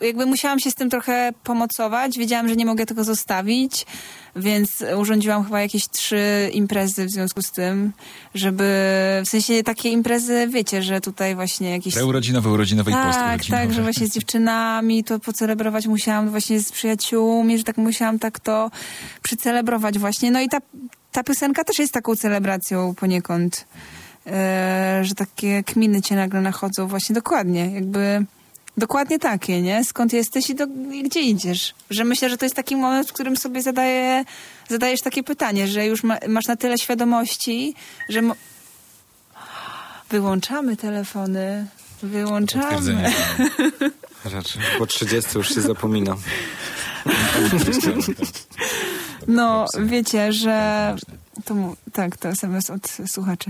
jakby musiałam się z tym trochę pomocować. Wiedziałam, że nie mogę tego zostawić, więc urządziłam chyba jakieś trzy imprezy w związku z tym, żeby, w sensie takie imprezy, wiecie, że tutaj właśnie jakieś... Preurodzinowe, urodzinowe i Tak, posturodzinowe. tak, że właśnie z dziewczynami to pocelebrować musiałam, właśnie z przyjaciółmi, że tak musiałam tak to przycelebrować właśnie. No i ta, ta piosenka też jest taką celebracją poniekąd, e, że takie kminy cię nagle nachodzą. Właśnie dokładnie, jakby... Dokładnie takie, nie? Skąd jesteś i, do, i gdzie idziesz? Że myślę, że to jest taki moment, w którym sobie zadaje, zadajesz takie pytanie, że już ma, masz na tyle świadomości, że... Mo- Wyłączamy telefony. Wyłączamy. Raczej po trzydziestu już się zapomina. No, wiecie, że... To, mu- tak, to S M S od słuchaczy.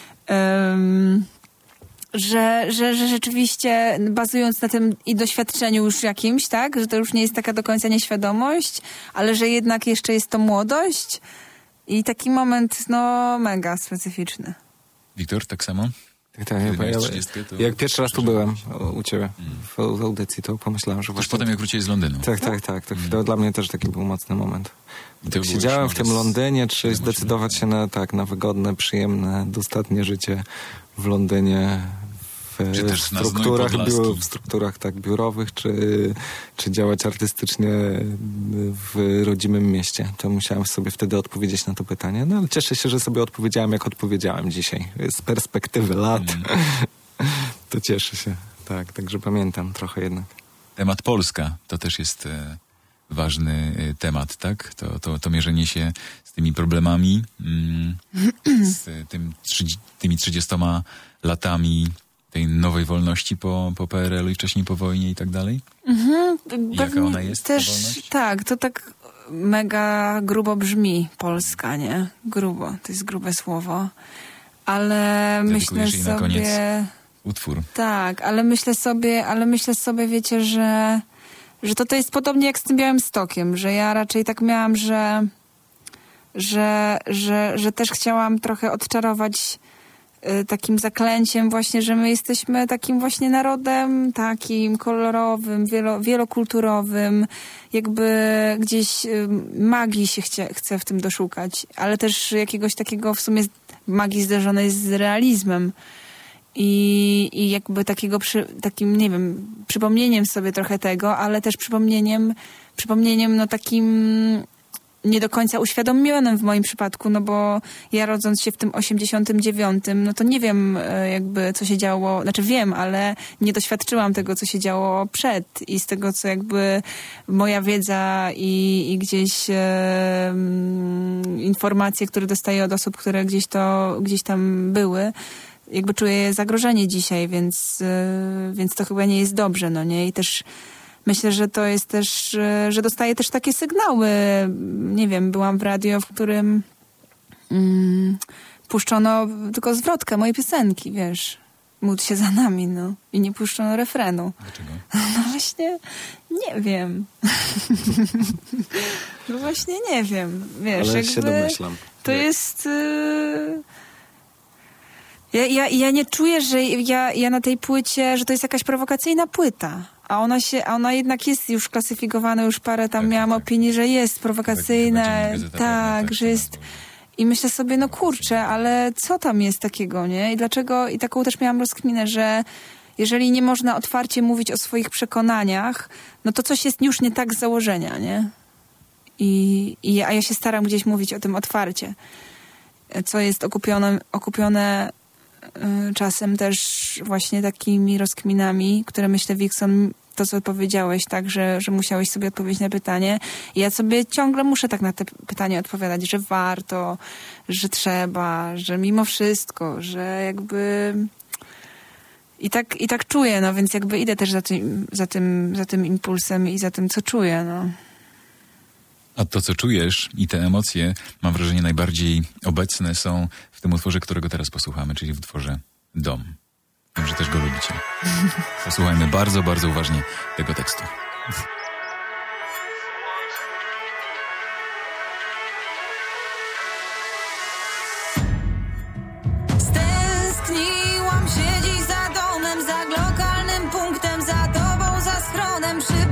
Um, Że, że, że rzeczywiście bazując na tym i doświadczeniu już jakimś, tak, że to już nie jest taka do końca nieświadomość, ale że jednak jeszcze jest to młodość i taki moment, no, mega specyficzny. Wiktor, tak samo? Tak, tak. Ja, ja, jak pierwszy raz tu byłem u ciebie w, w audycji, to pomyślałem, że Już właśnie... potem jak wróciłeś z Londynu. Tak, tak, tak. To, to dla mnie też taki był mocny moment. Tak siedziałem w tym Londynie, czy zdecydować się na, tak, na wygodne, przyjemne, dostatnie życie w Londynie, w, czy też w strukturach, na biur, w strukturach tak biurowych, czy, czy działać artystycznie w rodzimym mieście. To musiałem sobie wtedy odpowiedzieć na to pytanie. No ale cieszę się, że sobie odpowiedziałem, jak odpowiedziałem dzisiaj. Z perspektywy lat. Mm. To cieszę się. Tak, także pamiętam trochę jednak. Temat Polska to też jest e, ważny e, temat, tak? To, to, to mierzenie się z tymi problemami, mm, z tym, trzy, tymi trzydziestoma latami tej nowej wolności po, po P R L u i wcześniej po wojnie i tak dalej? Mhm, I jaka ona jest, też, ta wolność? tak, to tak mega grubo brzmi Polska, nie? Grubo, to jest grube słowo. Ale myślę jej na sobie... koniec utwór. Tak, ale myślę sobie, ale myślę sobie, wiecie, że, że to, to jest podobnie jak z tym Białymstokiem, że ja raczej tak miałam, że, że, że, że też chciałam trochę odczarować y, takim zaklęciem właśnie, że my jesteśmy takim właśnie narodem, takim kolorowym, wielo, wielokulturowym, jakby gdzieś y, magii się chcie, chce w tym doszukać, ale też jakiegoś takiego w sumie magii zderzonej z realizmem. I, i jakby takiego, przy, takim, nie wiem, przypomnieniem sobie trochę tego, ale też przypomnieniem, przypomnieniem no takim nie do końca uświadomionym w moim przypadku, no bo ja rodząc się w tym osiemdziesiątym dziewiątym, no to nie wiem jakby co się działo, znaczy wiem, ale nie doświadczyłam tego, co się działo przed i z tego, co jakby moja wiedza i, i gdzieś e, informacje, które dostaję od osób, które gdzieś to, gdzieś tam były, jakby czuję zagrożenie dzisiaj, więc, yy, więc to chyba nie jest dobrze, no nie? I też myślę, że to jest też, yy, że dostaję też takie sygnały. Nie wiem, byłam w radio, w którym yy, puszczono tylko zwrotkę mojej piosenki, wiesz. Módl się za nami, no. I nie puszczono refrenu. Dlaczego? No właśnie, nie wiem. No właśnie nie wiem, wiesz. Ale jakby się domyślam. To jest... Yy, Ja, ja, ja nie czuję, że ja, ja na tej płycie, że to jest jakaś prowokacyjna płyta. A ona się, a ona jednak jest już klasyfikowana, już parę tam tak, miałam tak. opinii, że jest prowokacyjna. Tak, tak, prawda, tak, że jest... I myślę sobie, no kurczę, ale co tam jest takiego, nie? I dlaczego, i taką też miałam rozkminę, że jeżeli nie można otwarcie mówić o swoich przekonaniach, no to coś jest już nie tak z założenia, nie? I, i, a ja się staram gdzieś mówić o tym otwarcie. Co jest okupione, okupione czasem też właśnie takimi rozkminami, które myślę, Wikson, to co powiedziałeś, tak, że, że musiałeś sobie odpowiedzieć na pytanie. I ja sobie ciągle muszę tak na te pytania odpowiadać, że warto, że trzeba, że mimo wszystko, że jakby... I tak, i tak czuję, no więc jakby idę też za tym, za tym, za tym impulsem i za tym, co czuję, no. A to, co czujesz i te emocje, mam wrażenie, najbardziej obecne są w tym utworze, którego teraz posłuchamy, czyli w utworze Dom. Wiem, że też go lubicie. Posłuchajmy bardzo, bardzo uważnie tego tekstu. Stęskniłam się dziś za domem, za lokalnym punktem, za tobą, za schronem przy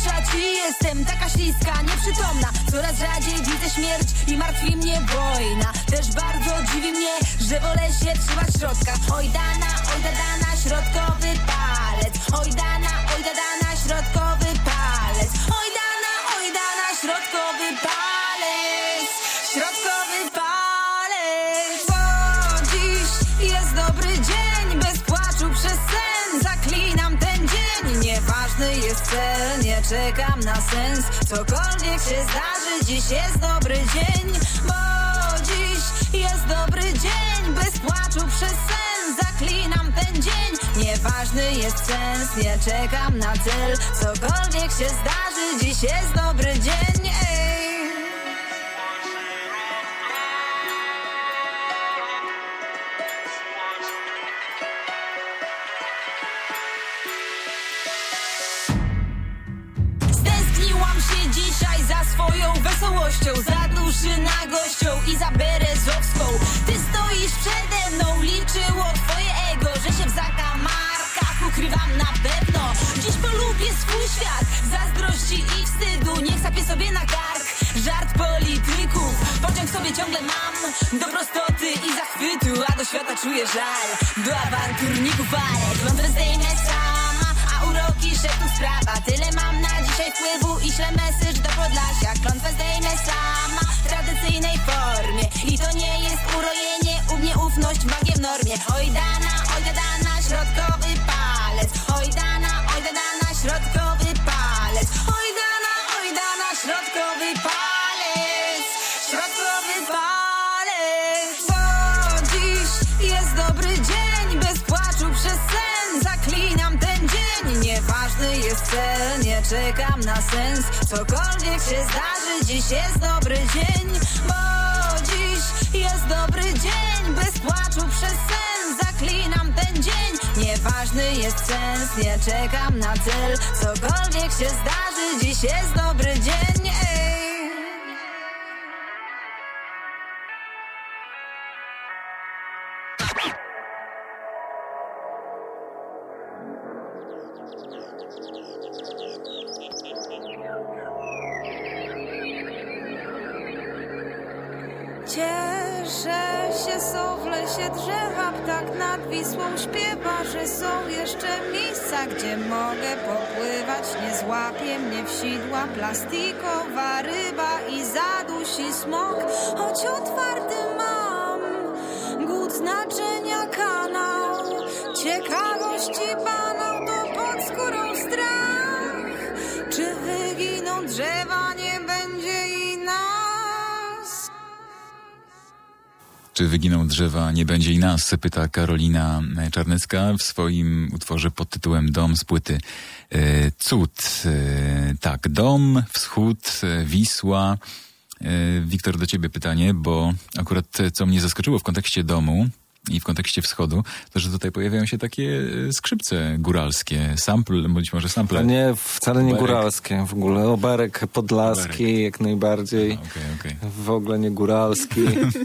towarzysza ci jestem taka śliska, nieprzytomna. Coraz rzadziej widzę śmierć i martwi mnie wojna. Też bardzo dziwi mnie, że wolę się trzymać w środkach. Oj dana, oj dana, środkowy palec. Oj dana, oj dana, środkowy palec. Oj dana, oj dana, środkowy palec. Środkowy palec. Bo dziś jest dobry dzień, bez płaczu przez sen. Zaklinam ten dzień, nieważny jest cel. Nie czekam na sens, cokolwiek się zdarzy. Dziś jest dobry dzień, bo dziś jest dobry dzień. Bez płaczu przez sen, zaklinam ten dzień. Nieważny jest sens, nie czekam na cel. Cokolwiek się zdarzy, dziś jest dobry dzień. Ej. Stęskniłam się dzisiaj za swoją wesołością, za duszynagością i za berezowską. Ty stoisz przede mną, liczyło twoje ego, że się w zakamarkach ukrywam na pewno. Dziś polubię swój świat, zazdrości i wstydu. Niech sapie sobie na kark żart polityków. Pociąg sobie ciągle mam do prostoty i zachwytu, a do świata czuję żal, do awanturników. Ale klątwę zdejmę sama, a uroki szeptów sprawa. Tyle mam na dzisiaj wpływu i ślę mesyż do Podlasia. Klątwę zdejmę sama w tradycyjnej formie i to nie jest urojenie, u mnie ufność magiem normie. Oj dana, oj dana, środkowy palec. Oj dana, oj dana, środkowy palec. Oj dana, oj dana, środkowy palec. Środkowy palec. Bo dziś jest dobry dzień, bez płaczu przez sen. Zaklinam ten dzień, nieważny jest cel. Nie czekam na sens, cokolwiek się zdarzy. Dziś jest dobry dzień, bo dziś jest dobry dzień. Bez płaczu przez sen, zaklinam ten dzień. Nieważny jest sens, nie czekam na cel. Cokolwiek się zdarzy, dziś jest dobry dzień. Ej. Cieszę się, są w lesie drzewa, ptak nad Wisłą śpiewa, że są jeszcze miejsca, gdzie mogę popływać. Nie złapie mnie w sidła plastikowa ryba i zadusi smok, choć otwarty mam głód znaczenia kanał. Ciekawości banał to pod skórą strach. Czy wyginą drzewa, nie będzie i nas? Czy wyginą drzewa, nie będzie i nas? Pyta Karolina Czarnecka w swoim utworze pod tytułem Dom z płyty e, Cud. E, tak, dom, wschód, e, Wisła. E, Wiktor, do ciebie pytanie, bo akurat co mnie zaskoczyło w kontekście domu i w kontekście wschodu, to że tutaj pojawiają się takie skrzypce góralskie, sample, być może sample. A nie, wcale nie Oberek. Góralskie w ogóle. Oberek podlaski Oberek. Jak najbardziej. A, okay, okay. W ogóle nie góralski.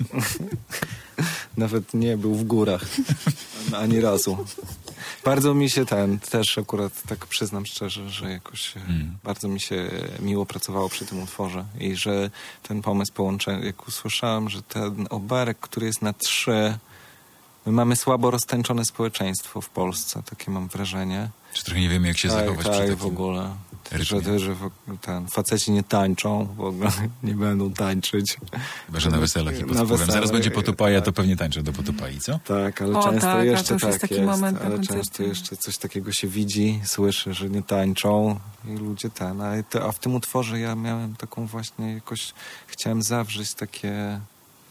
Nawet nie był w górach. Ani razu. Bardzo mi się ten, też akurat tak przyznam szczerze, że jakoś hmm. bardzo mi się miło pracowało przy tym utworze i że ten pomysł połączenia, jak usłyszałem, że ten oberek, który jest na trzy, my mamy słabo roztańczone społeczeństwo w Polsce, takie mam wrażenie. Czy trochę nie wiemy, jak się tak, zachować tak, przy takim w ogóle. rytmie. Że, że ten, faceci nie tańczą, w ogóle nie będą tańczyć. Chyba, że na weselach i pod Na wpływem. wesele, Zaraz będzie potupaja, tak. to pewnie tańczę do potupai, co? Tak, ale O, często tak, jeszcze to już tak jest taki jest, moment na ale koncercie. często jeszcze coś takiego się widzi, słyszy, że nie tańczą i ludzie ten, a, to, a w tym utworze ja miałem taką właśnie jakoś, chciałem zawrzeć takie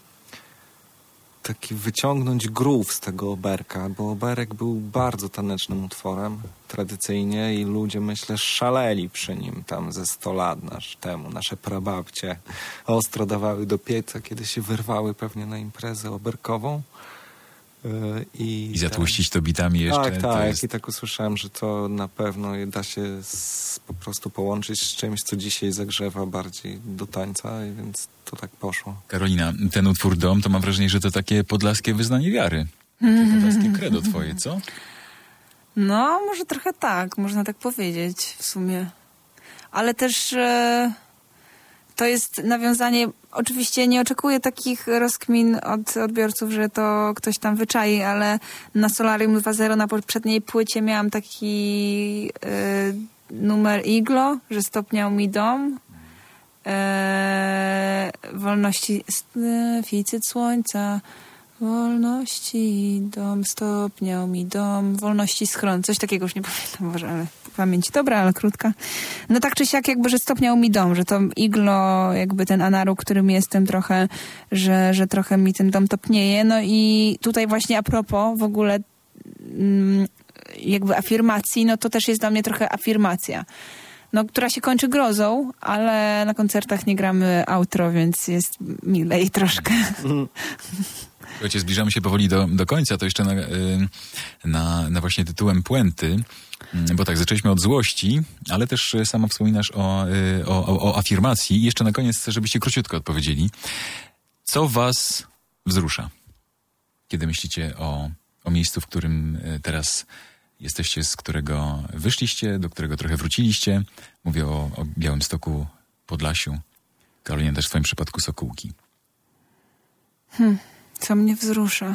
taki wyciągnąć groove z tego oberka, bo oberek był bardzo tanecznym utworem tradycyjnie i ludzie, myślę, szaleli przy nim tam ze sto lat nasz, temu. Nasze prababcie ostro dawały do pieca, kiedy się wyrwały pewnie na imprezę oberkową. Yy, I, I zatłuścić to bitami jeszcze. Tak, to tak. jest... I tak usłyszałem, że to na pewno da się z, po prostu połączyć z czymś, co dzisiaj zagrzewa bardziej do tańca, i więc to tak poszło. Karolina, ten utwór Dom, to mam wrażenie, że to takie podlaskie wyznanie wiary. Takie podlaskie credo twoje, co? No, może trochę tak, można tak powiedzieć w sumie. ale też e, to jest nawiązanie, oczywiście nie oczekuję takich rozkmin od odbiorców, że to ktoś tam wyczai, ale na Solarium dwa zero na poprzedniej płycie miałam taki e, numer Iglo, że stopniał mi dom. E, wolności, deficyt słońca, wolności dom, stopniał mi dom, wolności schron, coś takiego, już nie pamiętam może, ale pamięć dobra, ale krótka. No tak czy siak jakby, że stopniał mi dom, że to Iglo, jakby ten anaru, którym jestem trochę, że, że trochę mi ten dom topnieje. No i tutaj właśnie a propos w ogóle mm, jakby afirmacji, no to też jest dla mnie trochę afirmacja. No, która się kończy grozą, ale na koncertach nie gramy outro, więc jest milej troszkę. Słuchajcie, zbliżamy się powoli do, do końca, to jeszcze na, na, na właśnie tytułem puenty, bo tak, zaczęliśmy od złości, ale też sama wspominasz o, o, o, o afirmacji. I jeszcze na koniec, żebyście króciutko odpowiedzieli. Co was wzrusza, kiedy myślicie o, o miejscu, w którym teraz jesteście, z którego wyszliście, do którego trochę wróciliście? Mówię o, o Białymstoku, Podlasiu. Karolina, też w twoim przypadku Sokółki. Hmm, co mnie wzrusza?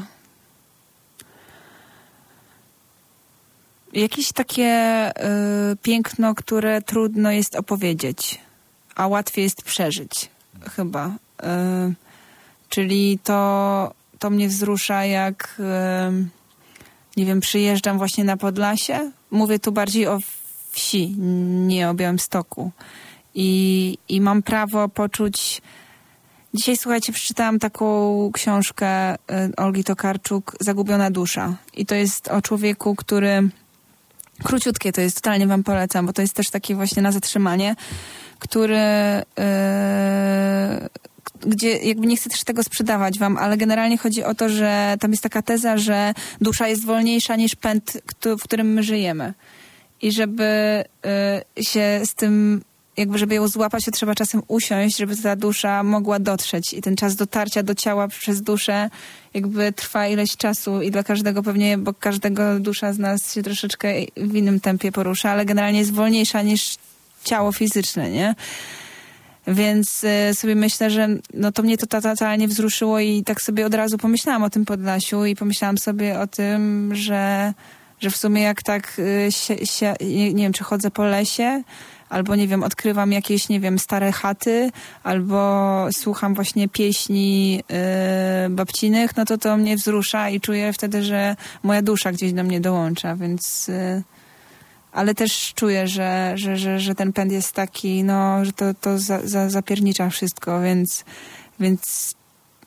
Jakieś takie y, piękno, które trudno jest opowiedzieć, a łatwiej jest przeżyć, chyba. Y, czyli to, to mnie wzrusza, jak y, nie wiem, przyjeżdżam właśnie na Podlasie. Mówię tu bardziej o wsi, nie o Białymstoku. I, i mam prawo poczuć... Dzisiaj, słuchajcie, przeczytałam taką książkę y, Olgi Tokarczuk, Zagubiona dusza. I to jest o człowieku, który... Króciutkie to jest, totalnie wam polecam, bo to jest też takie właśnie na zatrzymanie, który... Yy, gdzie jakby nie chcę też tego sprzedawać wam, ale generalnie chodzi o to, że tam jest taka teza, że dusza jest wolniejsza niż pęd, w którym my żyjemy. I żeby y, się z tym, jakby żeby ją złapać, to trzeba czasem usiąść, żeby ta dusza mogła dotrzeć. I ten czas dotarcia do ciała przez duszę jakby trwa ileś czasu i dla każdego pewnie, bo każdego dusza z nas się troszeczkę w innym tempie porusza, ale generalnie jest wolniejsza niż ciało fizyczne, nie? Więc y, sobie myślę, że no to mnie to totalnie wzruszyło i tak sobie od razu pomyślałam o tym Podlasiu i pomyślałam sobie o tym, że, że w sumie jak tak y, się, się, nie, nie wiem, czy chodzę po lesie, albo nie wiem, odkrywam jakieś, nie wiem, stare chaty, albo słucham właśnie pieśni y, babcinych, no to to mnie wzrusza i czuję wtedy, że moja dusza gdzieś do mnie dołącza, więc... Y, ale też czuję, że, że, że, że ten pęd jest taki, no, że to, to za, za, zapiernicza wszystko, więc, więc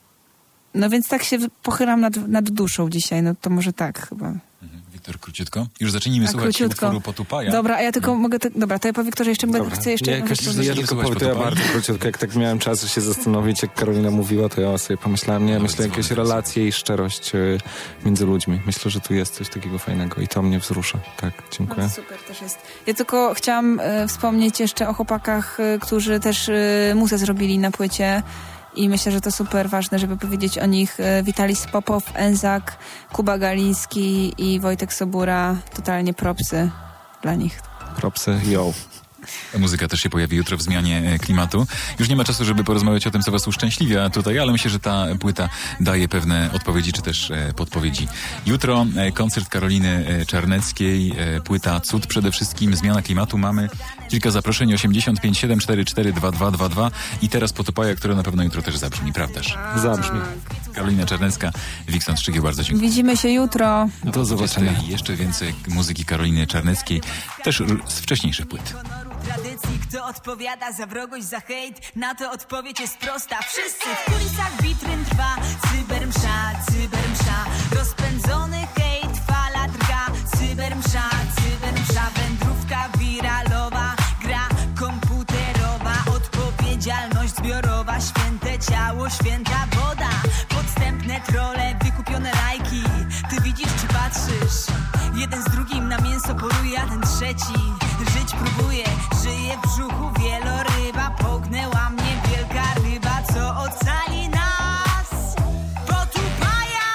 no więc tak się pochylam nad, nad duszą dzisiaj, no to może tak chyba. Wiktor, króciutko? Już zacznijmy a słuchać króciutko. utworu Potupaja. Dobra, a ja tylko hmm. mogę... Te, dobra, to ja po Wiktorze jeszcze będę, chcę jeszcze... Ja, jakoś, ja tylko powiem, to ja bardzo króciutko, jak tak miałem czas się zastanowić, jak Karolina mówiła, to ja sobie pomyślałem, nie, myślę jakieś relacje i szczerość między ludźmi. Myślę, że tu jest coś takiego fajnego i to mnie wzrusza. Tak, dziękuję. No, super też jest. Ja tylko chciałam e, wspomnieć jeszcze o chłopakach, e, którzy też e, muzę zrobili na płycie. I myślę, że to super ważne, żeby powiedzieć o nich. Witalis Popow, Enzak, Kuba Galiński i Wojtek Sobura. Totalnie propsy dla nich. Propsy, yo. Muzyka też się pojawi jutro w zmianie klimatu. Już nie ma czasu, żeby porozmawiać o tym, co was uszczęśliwia tutaj, ale myślę, że ta płyta daje pewne odpowiedzi, czy też e, podpowiedzi. Jutro e, koncert Karoliny e, Czarneckiej, e, płyta Cud przede wszystkim, zmiana klimatu. Mamy kilka zaproszeń, osiemdziesiąt pięć siedem cztery cztery dwa dwa dwa dwa i teraz Potupaja, które na pewno jutro też zabrzmi, prawdaż? Zabrzmi. Karolina Czarnecka, Wikson Szczygieł, bardzo dziękuję. Widzimy się jutro. Do zobaczenia. Jeszcze więcej muzyki Karoliny Czarneckiej, też z wcześniejszych płyt. Tradycji, kto odpowiada za wrogość, za hejt, na to odpowiedź jest prosta. Wszyscy w kulisach witryn trwa cybermsza, cybermsza. Rozpędzony hejt, fala drga, cybermsza, cybermsza. Wędrówka wiralowa, gra komputerowa. Odpowiedzialność zbiorowa, święte ciało, święta woda. Podstępne trole, wykupione lajki. Ty widzisz czy patrzysz? Jeden z drugim na mięso poluje, a ten trzeci żyć próbuje. Żyje w brzuchu wieloryba, połknęła mnie wielka ryba, co ocali nas. Potupaja!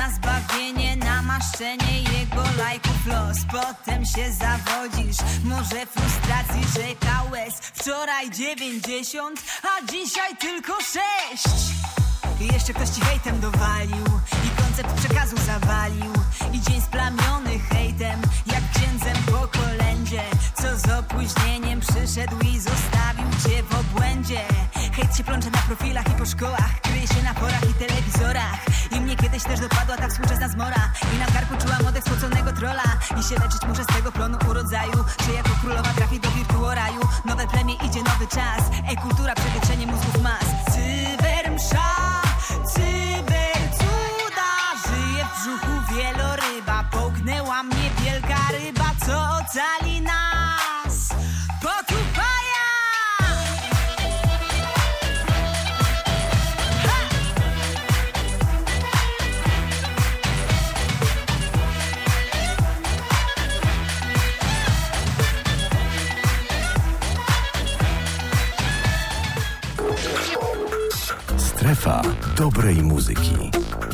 na zbawienie, namaszczenie jego lajków los. Potem się zawodzisz, może frustracji rzeka łez. Wczoraj dziewięćdziesiąt, a dzisiaj tylko sześć. I jeszcze ktoś ci hejtem dowalił i koncept przekazu zawalił. I dzień splamiony hejtem, jak księdzem po kolędzie, co z opóźnieniem przyszedł i zostawił cię w obłędzie. Hejt się plącze na profilach i po szkołach, kryje się na forach i telewizorach. I mnie kiedyś też dopadła ta współczesna zmora. I na karku czułam oddech spoconego trolla. I się leczyć muszę z tego plonu urodzaju, że jako królowa trafi do wirtuoraju. Nowe plemię, idzie nowy czas. Ej, kultura, przewietrzenie mózgów mas. Cybermsza, cybercuda. Żyje w brzuchu wieloryba. Połknęła mnie wielka ryba, co ocali nas. Potupaja! Strefa dobrej muzyki.